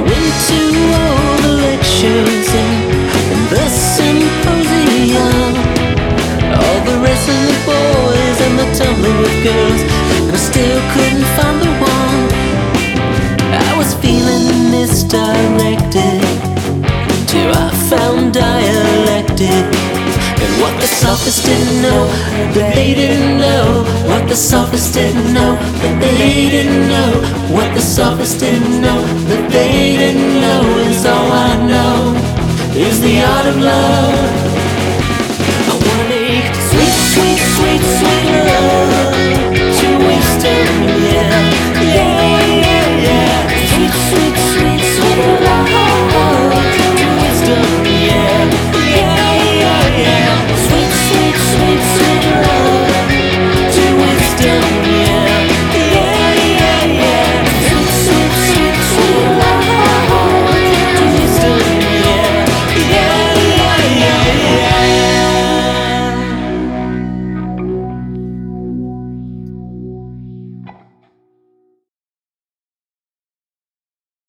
went to all the lectures and the symposium, all the wrestling with boys and the tumbling with girls, and I still couldn't find the one. I was feeling misdirected till I found dialectic. And what the sophists didn't know, that they didn't know. What the sophists didn't know, that they didn't know. What the sophists didn't know, that they didn't know, is all I know, is the art of love. I wanna make sweet, sweet, sweet, sweet